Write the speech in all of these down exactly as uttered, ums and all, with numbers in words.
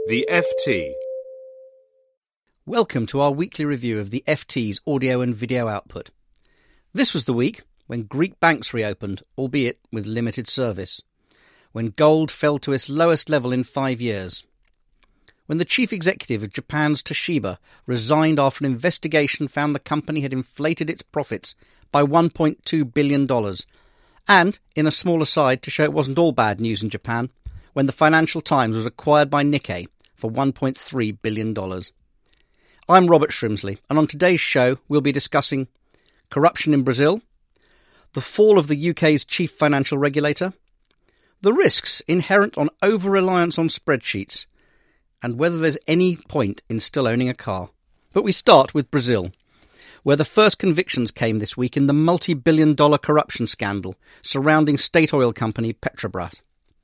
The F T. Welcome to our weekly review of the F T's audio and video output. This was the week when Greek banks reopened, albeit with limited service. When gold fell to its lowest level in five years. When the chief executive of Japan's Toshiba resigned after an investigation found the company had inflated its profits by one point two billion dollars. And, in a small aside to show it wasn't all bad news in Japan, when the Financial Times was acquired by Nikkei for one point three billion dollars. I'm Robert Shrimsley, and on today's show we'll be discussing corruption in Brazil, the fall of the U K's chief financial regulator, the risks inherent on over-reliance on spreadsheets, and whether there's any point in still owning a car. But we start with Brazil, where the first convictions came this week in the multi-billion dollar corruption scandal surrounding state oil company Petrobras.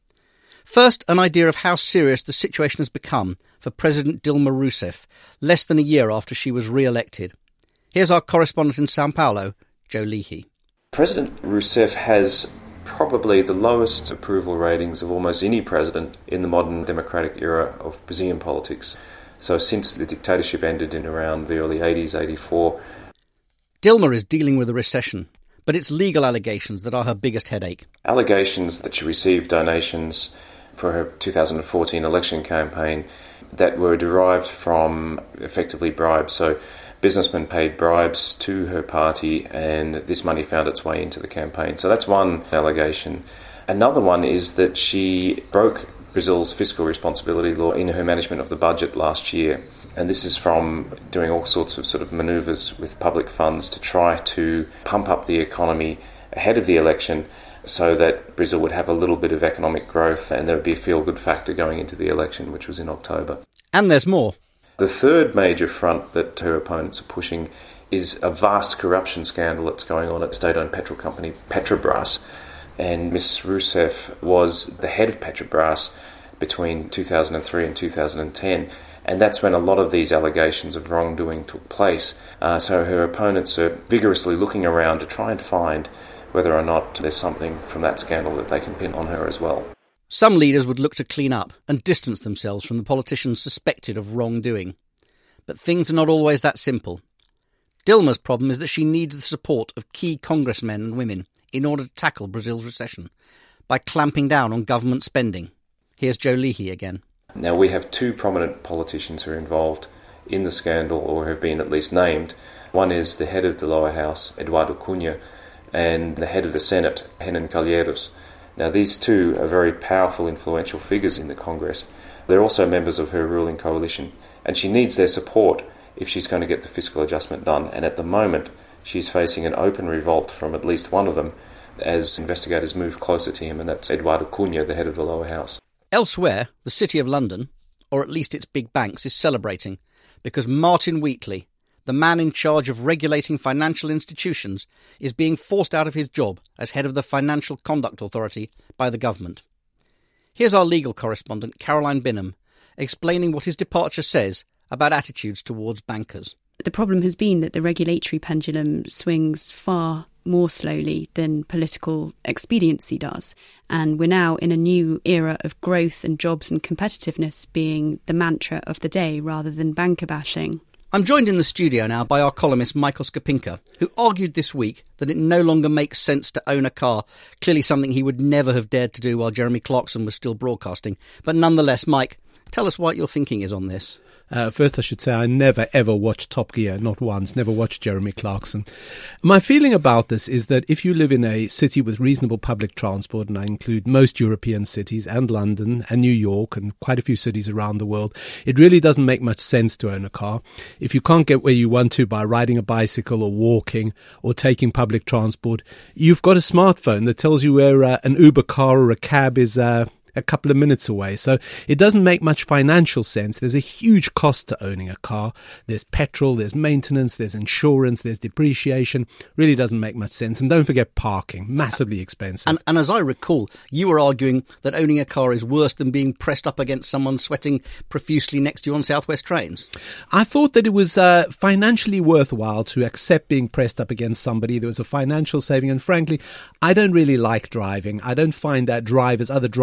First, an idea of how serious the situation has become for President Dilma Rousseff, less than a year after she was re-elected. Here's our correspondent in Sao Paulo, Joe Leahy. President Rousseff has probably the lowest approval ratings of almost any president in the modern democratic era of Brazilian politics. So since the dictatorship ended in around the early eighties, eighty-four. Dilma is dealing with a recession, but it's legal allegations that are her biggest headache. Allegations that she received donations for her two thousand fourteen election campaign that were derived from effectively bribes. So businessmen paid bribes to her party and this money found its way into the campaign. So that's one allegation. Another one is that she broke Brazil's fiscal responsibility law in her management of the budget last year. And this is from doing all sorts of sort of manoeuvres with public funds to try to pump up the economy ahead of the election so that Brazil would have a little bit of economic growth and there would be a feel-good factor going into the election, which was in October. And there's more. The third major front that her opponents are pushing is a vast corruption scandal that's going on at state-owned petrol company Petrobras. And Miss Rousseff was the head of Petrobras between two thousand three and two thousand ten. And that's when a lot of these allegations of wrongdoing took place. Uh, so her opponents are vigorously looking around to try and find whether or not there's something from that scandal that they can pin on her as well. Some leaders would look to clean up and distance themselves from the politicians suspected of wrongdoing. But things are not always that simple. Dilma's problem is that she needs the support of key congressmen and women in order to tackle Brazil's recession by clamping down on government spending. Here's Joe Leahy again. Now, we have two prominent politicians who are involved in the scandal or have been at least named. One is the head of the lower house, Eduardo Cunha, and the head of the Senate, Renan Calheiros. Now, these two are very powerful, influential figures in the Congress. They're also members of her ruling coalition, and she needs their support if she's going to get the fiscal adjustment done. And at the moment, she's facing an open revolt from at least one of them as investigators move closer to him, and that's Eduardo Cunha, the head of the lower house. Elsewhere, the City of London, or at least its big banks, is celebrating because Martin Wheatley, the man in charge of regulating financial institutions, is being forced out of his job as head of the Financial Conduct Authority by the government. Here's our legal correspondent, Caroline Binham, explaining what his departure says about attitudes towards bankers. The problem has been that the regulatory pendulum swings far more slowly than political expediency does. And we're now in a new era of growth and jobs and competitiveness being the mantra of the day rather than banker bashing. I'm joined in the studio now by our columnist Michael Skopinka, who argued this week that it no longer makes sense to own a car, clearly something he would never have dared to do while Jeremy Clarkson was still broadcasting. But nonetheless, Mike, tell us what your thinking is on this. Uh, first, I should say I never, ever watched Top Gear, not once, never watched Jeremy Clarkson. My feeling about this is that if you live in a city with reasonable public transport, and I include most European cities and London and New York and quite a few cities around the world, it really doesn't make much sense to own a car. If you can't get where you want to by riding a bicycle or walking or taking public transport, you've got a smartphone that tells you where uh, an Uber car or a cab is uh, a couple of minutes away. So it doesn't make much financial sense. There's a huge cost to owning a car. There's petrol, there's maintenance, there's insurance, there's depreciation. Really doesn't make much sense. And don't forget parking, massively expensive. And, and as I recall, you were arguing that owning a car is worse than being pressed up against someone sweating profusely next to you on South West trains. I thought that it was uh, financially worthwhile to accept being pressed up against somebody. There was a financial saving. And frankly, I don't really like driving. I don't find that drivers, other drivers,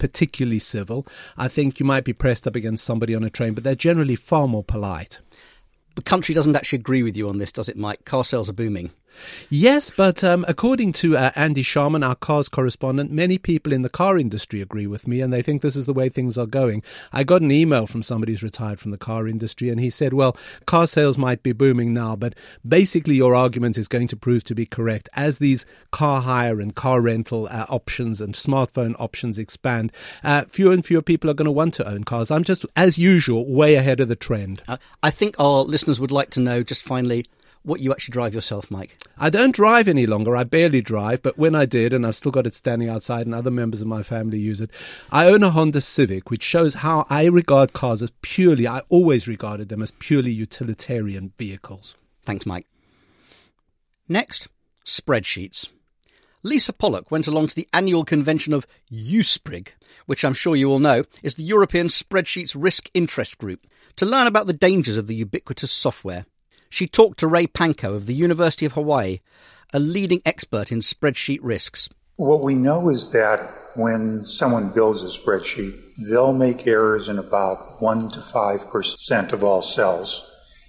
particularly civil. I think you might be pressed up against somebody on a train, but they're generally far more polite. The country doesn't actually agree with you on this, does it, Mike? Car sales are booming. Yes, but um, according to uh, Andy Sharman, our cars correspondent, many people in the car industry agree with me, and they think this is the way things are going. I got an email from somebody who's retired from the car industry, and he said, well, car sales might be booming now, but basically your argument is going to prove to be correct. As these car hire and car rental uh, options and smartphone options expand, uh, fewer and fewer people are going to want to own cars. I'm just, as usual, way ahead of the trend. Uh, I think our listeners would like to know, just finally, what you actually drive yourself, Mike. I don't drive any longer. I barely drive, but when I did, and I've still got it standing outside and other members of my family use it, I own a Honda Civic, which shows how I regard cars as purely, I always regarded them as purely utilitarian vehicles. Thanks, Mike. Next, spreadsheets. Lisa Pollock went along to the annual convention of USPRIG, which I'm sure you all know is the European Spreadsheets Risk Interest Group, to learn about the dangers of the ubiquitous software. She talked to Ray Pankow of the University of Hawaii, a leading expert in spreadsheet risks. What we know is that when someone builds a spreadsheet, they'll make errors in about one to five percent of all cells.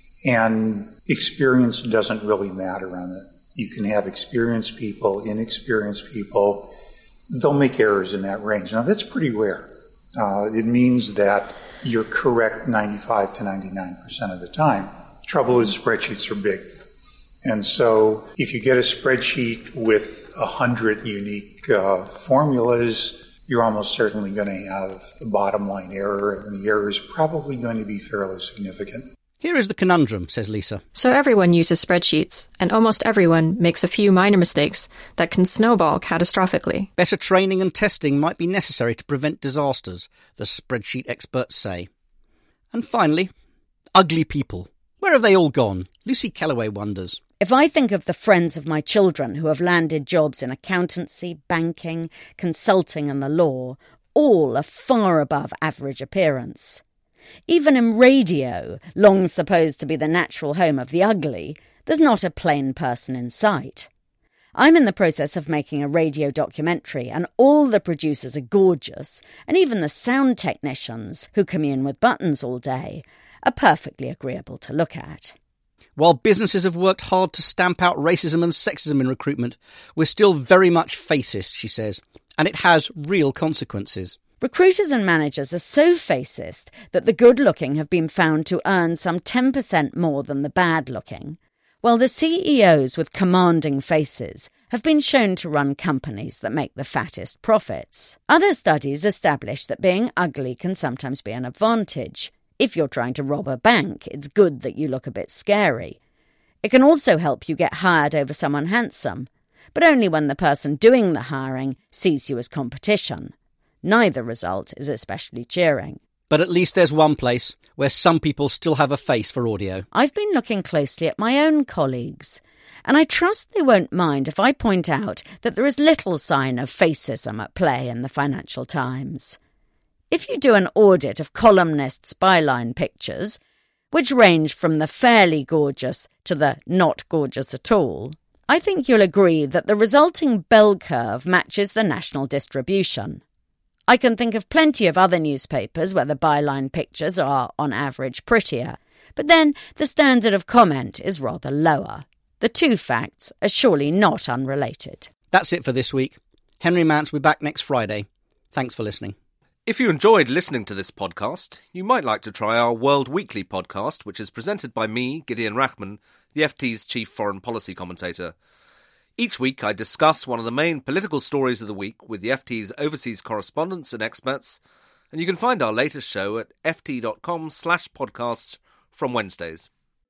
And experience doesn't really matter on it. You can have experienced people, inexperienced people. They'll make errors in that range. Now, that's pretty rare. Uh, it means that you're correct ninety-five to ninety-nine percent of the time. Trouble is spreadsheets are big. And so if you get a spreadsheet with one hundred unique uh, formulas, you're almost certainly going to have a bottom line error, and the error is probably going to be fairly significant. Here is the conundrum, says Lisa. So everyone uses spreadsheets, and almost everyone makes a few minor mistakes that can snowball catastrophically. Better training and testing might be necessary to prevent disasters, the spreadsheet experts say. And finally, ugly people. Where have they all gone? Lucy Kellaway wonders. If I think of the friends of my children who have landed jobs in accountancy, banking, consulting and the law, all are far above average appearance. Even in radio, long supposed to be the natural home of the ugly, there's not a plain person in sight. I'm in the process of making a radio documentary, and all the producers are gorgeous, and even the sound technicians, who commune with buttons all day, are perfectly agreeable to look at. While businesses have worked hard to stamp out racism and sexism in recruitment, we're still very much facist, she says, and it has real consequences. Recruiters and managers are so facist that the good-looking have been found to earn some ten percent more than the bad-looking, while the C E Os with commanding faces have been shown to run companies that make the fattest profits. Other studies establish that being ugly can sometimes be an advantage. If you're trying to rob a bank, it's good that you look a bit scary. It can also help you get hired over someone handsome, but only when the person doing the hiring sees you as competition. Neither result is especially cheering. But at least there's one place where some people still have a face for audio. I've been looking closely at my own colleagues, and I trust they won't mind if I point out that there is little sign of facism at play in the Financial Times. If you do an audit of columnists' byline pictures, which range from the fairly gorgeous to the not gorgeous at all, I think you'll agree that the resulting bell curve matches the national distribution. I can think of plenty of other newspapers where the byline pictures are, on average, prettier, but then the standard of comment is rather lower. The two facts are surely not unrelated. That's it for this week. Henry Mance will be back next Friday. Thanks for listening. If you enjoyed listening to this podcast, you might like to try our World Weekly podcast, which is presented by me, Gideon Rachman, the F T's chief foreign policy commentator. Each week I discuss one of the main political stories of the week with the F T's overseas correspondents and experts, and you can find our latest show at ft.com slash podcasts from Wednesdays.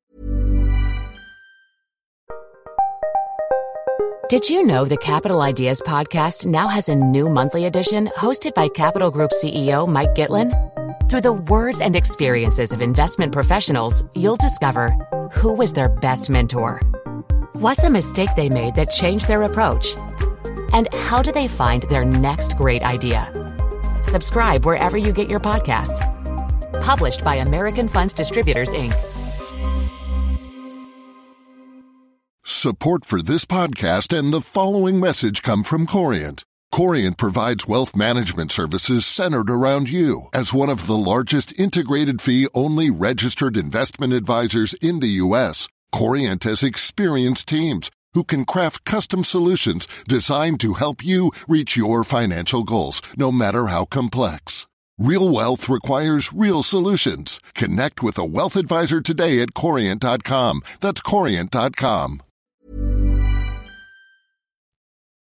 Did you know the Capital Ideas podcast now has a new monthly edition hosted by Capital Group C E O Mike Gitlin? Through the words and experiences of investment professionals, you'll discover who was their best mentor, what's a mistake they made that changed their approach, and how do they find their next great idea. Subscribe wherever you get your podcasts. Published by American Funds Distributors, Incorporated. Support for this podcast and the following message come from Corient. Corient provides wealth management services centered around you. As one of the largest integrated fee-only registered investment advisors in the U S, Corient has experienced teams who can craft custom solutions designed to help you reach your financial goals, no matter how complex. Real wealth requires real solutions. Connect with a wealth advisor today at Corient dot com. That's Corient dot com.